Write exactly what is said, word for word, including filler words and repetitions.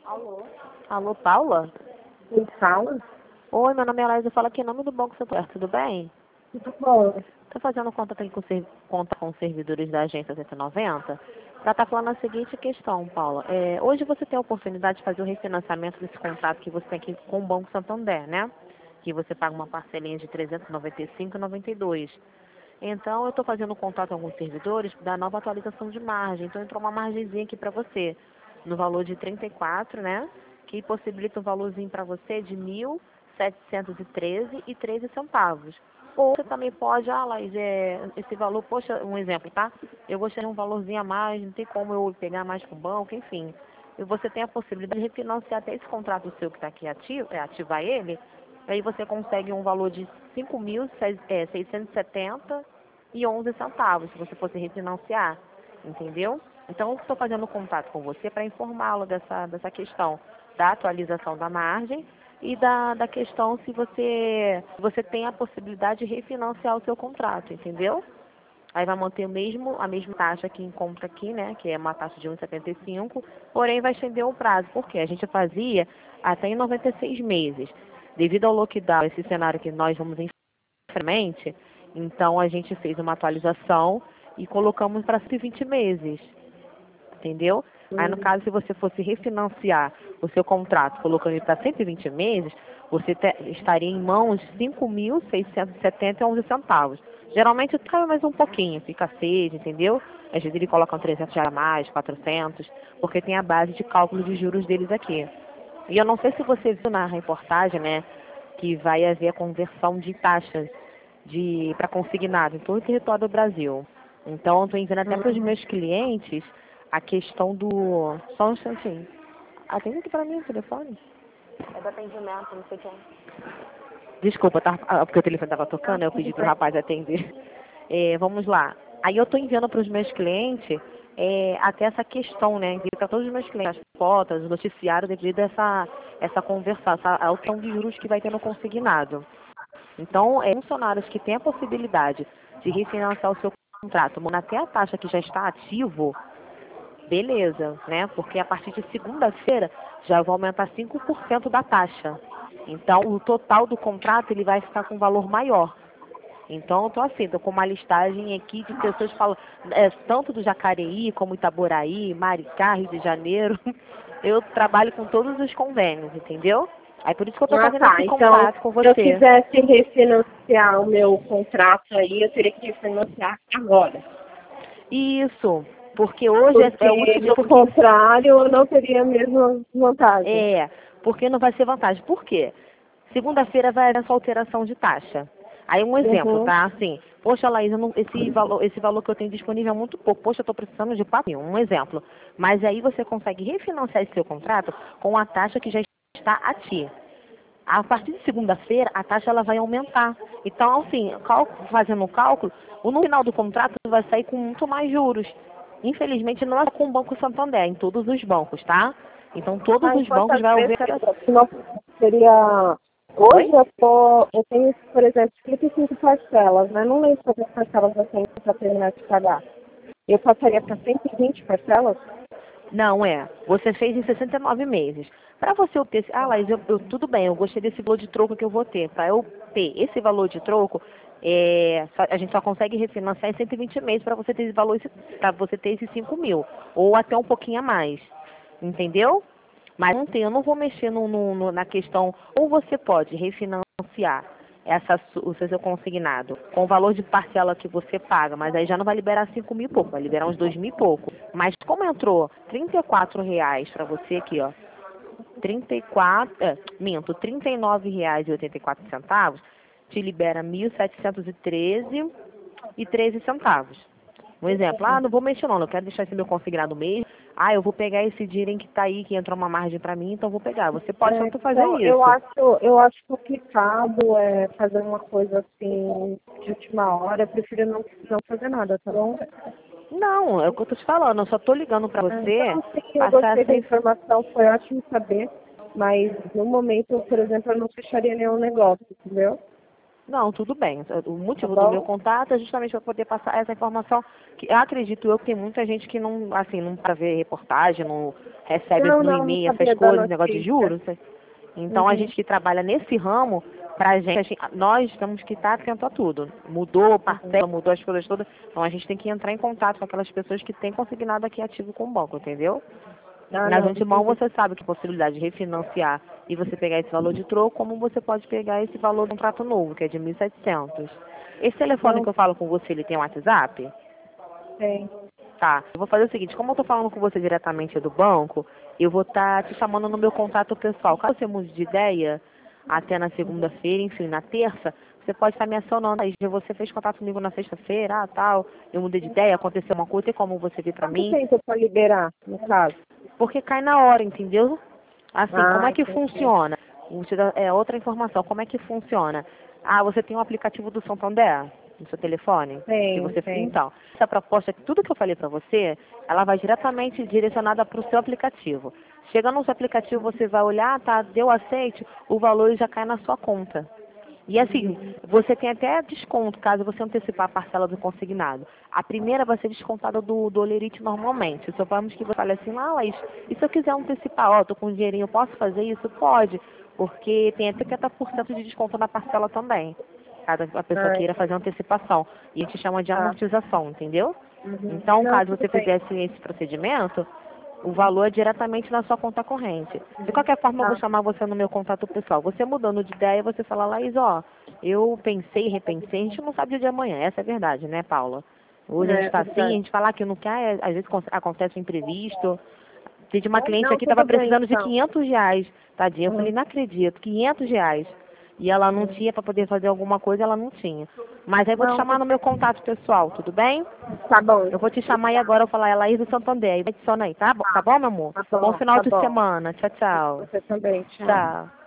Alô? Alô, Paula? Quem fala? Oi, meu nome é Laís, eu falo aqui em nome do Banco Santander, tudo bem? Tudo bom? Estou fazendo conta aqui com, ser- conta com os servidores da agência cento e noventa para estar falando a seguinte questão, Paula. É, hoje você tem a oportunidade de fazer o refinanciamento desse contrato que você tem aqui com o Banco Santander, né? Que você paga uma parcelinha de trezentos e noventa e cinco reais e noventa e dois centavos. Então, eu estou fazendo contato com alguns servidores da nova atualização de margem. Então, entrou uma margenzinha aqui para você, no valor de trinta e quatro, né? Que possibilita um valorzinho para você de mil setecentos e treze reais e treze centavos. Ou você também pode, ah, Laís, é, esse valor, poxa, um exemplo, tá? Eu gostaria de um valorzinho a mais, não tem como eu pegar mais com o banco, enfim. E você tem a possibilidade de refinanciar até esse contrato seu que está aqui ativo, é, ativar ele, aí você consegue um valor de cinco mil seiscentos e setenta e onze centavos, se você fosse refinanciar, entendeu? Então, eu estou fazendo contato com você para informá-lo dessa, dessa questão da atualização da margem e da, da questão se você, você tem a possibilidade de refinanciar o seu contrato, entendeu? Aí vai manter o mesmo, a mesma taxa que encontra aqui, né? Que é uma taxa de um vírgula setenta e cinco, porém vai estender o prazo. Por quê? A gente fazia até em noventa e seis meses. Devido ao lockdown, esse cenário que nós vamos em frente, então a gente fez uma atualização e colocamos para cento e vinte meses, entendeu? Aí no Hum, caso, se você fosse refinanciar o seu contrato colocando ele para cento e vinte meses, você te- estaria em mãos de cinco mil seiscentos e setenta e onze centavos. Geralmente cai mais um pouquinho, fica seis, entendeu? Às vezes eles colocam trezentos reais a mais, quatrocentos, porque tem a base de cálculo de juros deles aqui. E eu não sei se você viu na reportagem, né, que vai haver a conversão de taxas de para consignado em todo o território do Brasil. Então, eu estou enviando até para os hum. meus clientes a questão do... Só um instantinho. Atende aqui para mim o telefone. É do atendimento, não sei quem. Desculpa, tá, ah, porque o telefone estava Ah, tocando, eu tudo pedi para o bem. rapaz atender. É, vamos lá. Aí eu estou enviando para os meus clientes é, até essa questão, né? Envio para todos os meus clientes, as fotos, o noticiário devido a essa, essa conversa, essa alteração de juros que vai ter no consignado. Então, é, funcionários que têm a possibilidade de refinanciar o seu contrato, mudando até a taxa que já está ativo, beleza, né? Porque a partir de segunda-feira já vai aumentar cinco por cento da taxa. Então, o total do contrato ele vai ficar com um valor maior. Então, eu tô assim, tô com uma listagem aqui de pessoas que falam, é, tanto do Jacareí, como Itaboraí, Maricá, Rio de Janeiro. Eu trabalho com todos os convênios, entendeu? Aí por isso que eu tô Ah, fazendo tá. esse Então, contato com se eu você. quisesse refinanciar o meu contrato aí, eu teria que refinanciar agora. Isso, porque hoje é, é o Porque, último dia, do porque contrário, eu não teria a mesma vantagem. é, porque não vai ser vantagem. Por quê? Segunda-feira vai haver essa alteração de taxa. Aí um exemplo, Uhum. tá? Assim, poxa, Laís, eu não- esse, valor, esse valor que eu tenho disponível é muito pouco. Poxa, eu estou precisando de quatro mil. Um exemplo. Mas aí você consegue refinanciar esse seu contrato com a taxa que já está ativa. A partir de segunda-feira, a taxa ela vai aumentar. Então, assim, cálculo- fazendo o cálculo, o no final do contrato vai sair com muito mais juros. Infelizmente, não é só com o Banco Santander, é em todos os bancos, tá? Então, todos Ah, em os bancos quantas vão vezes ver cada... não seria... Hoje Oi? eu, tô, eu tenho, por exemplo, trinta e cinco parcelas, né? Não lembro quantas parcelas eu tenho para terminar de pagar. Eu passaria para cento e vinte parcelas? Não, é. Você fez em sessenta e nove meses. Para você obter... esse- Ah, Laís, eu, eu- tudo bem, eu gostei desse valor de troco que eu vou ter. Para eu ter esse valor de troco, é, só- a gente só consegue refinanciar em cento e vinte meses para você ter esse valor, para você ter esses cinco mil. Ou até um pouquinho a mais. Entendeu? Mas não tem, eu não vou mexer no, no- no- na questão. Ou você pode refinanciar essa, su- o seu consignado com o valor de parcela que você paga, mas aí já não vai liberar cinco mil e pouco, vai liberar uns dois mil e pouco. Mas como entrou trinta e quatro reais para você aqui, ó, trinta e quatro, é, minto, trinta e nove reais e oitenta e quatro centavos, te libera mil setecentos e treze e treze centavos. Um exemplo, ah, não vou mexer não, eu quero deixar esse meu consignado mesmo. Ah, eu vou pegar esse dinheiro que está aí, que entrou uma margem para mim, então eu vou pegar. Você pode É, tanto fazer então, eu isso. acho, eu acho complicado é, fazer uma coisa assim de última hora. Eu prefiro não, não fazer nada, tá bom? Não, é o que eu tô te falando, eu só tô ligando para É, você então, sim, eu passar gostei essa da inf- informação, foi ótimo saber. Mas no momento, por exemplo, eu não fecharia nenhum negócio, entendeu? Não, tudo bem. O motivo Tá do bom? meu contato é justamente para poder passar essa informação, que acredito eu que tem muita gente que não, assim, não para ver reportagem, não recebe Não, no não, não e-mail essas sabia da coisas, negócio de notícia. juros. Então, a Uhum. gente que trabalha nesse ramo, pra gente, a gente- nós temos que estar atento a tudo. Mudou Uhum. parcela, mudou as coisas todas, então a gente tem que entrar em contato com aquelas pessoas que têm consignado aqui ativo com o banco, entendeu? Ah, Nas não, antemão entendi. você sabe que a possibilidade de refinanciar e você pegar esse valor de troco, como você pode pegar esse valor de um contrato novo, que é de mil e setecentos. Esse telefone Não que eu falo com você, ele tem WhatsApp? tem. Tá. Eu vou fazer o seguinte, como eu tô falando com você diretamente do banco, eu vou estar te chamando no meu contato pessoal. Caso você mude de ideia, até na segunda-feira, enfim, na terça, você pode estar me acionando aí. Você fez contato comigo na sexta-feira, ah, tal, eu mudei de ideia, aconteceu uma coisa, tem como você vir pra Quanto mim? tempo para liberar, no caso? Porque cai na hora, entendeu? Assim, como Ah, é que entendi. funciona? Vou te dar, é, outra informação, como é que funciona? Ah, você tem um aplicativo do Santander no seu telefone? Que Tem, você, tem. então, essa proposta, tudo que eu falei para você, ela vai diretamente direcionada para o seu aplicativo. Chega no seu aplicativo, você vai olhar, tá, deu aceite, o valor já cai na sua conta. E assim, você tem até desconto caso você antecipar a parcela do consignado. A primeira vai ser descontada do, do Olerite normalmente. Supomos que você fale assim, ah, Laís, e se eu quiser antecipar, ó, tô com um dinheirinho, posso fazer isso? Pode, porque tem até cinquenta por cento de desconto na parcela também. Caso a pessoa Ah, queira fazer antecipação. E a gente chama de tá. amortização, entendeu? Uhum. Então, Não, caso tudo você bem. fizesse esse procedimento, o valor é diretamente na sua conta corrente. De qualquer forma, eu vou Tá. chamar você no meu contato pessoal. Você mudando de ideia, você fala, Laís, ó, eu pensei, repensei, a gente não sabe o dia de amanhã, essa é a verdade, né, Paula? Hoje a gente É está assim, a verdade. gente fala que não quer, às vezes acontece um imprevisto. Teve uma cliente Não, aqui que estava tudo bem, precisando de então. quinhentos reais, tadinha. Eu falei, Uhum. não acredito, quinhentos reais. E ela não Uhum. tinha para poder fazer alguma coisa, ela não tinha. Mas aí eu vou te Não, chamar no meu contato pessoal, tudo bem? tá bom. Eu vou te chamar aí agora, eu vou falar, é Laís do Santander. Aí adiciona aí, tá? bom- Tá bom, meu amor? Tá Bom bom, final tá de bom. semana. Tchau, tchau. Você também, tchau. Tchau.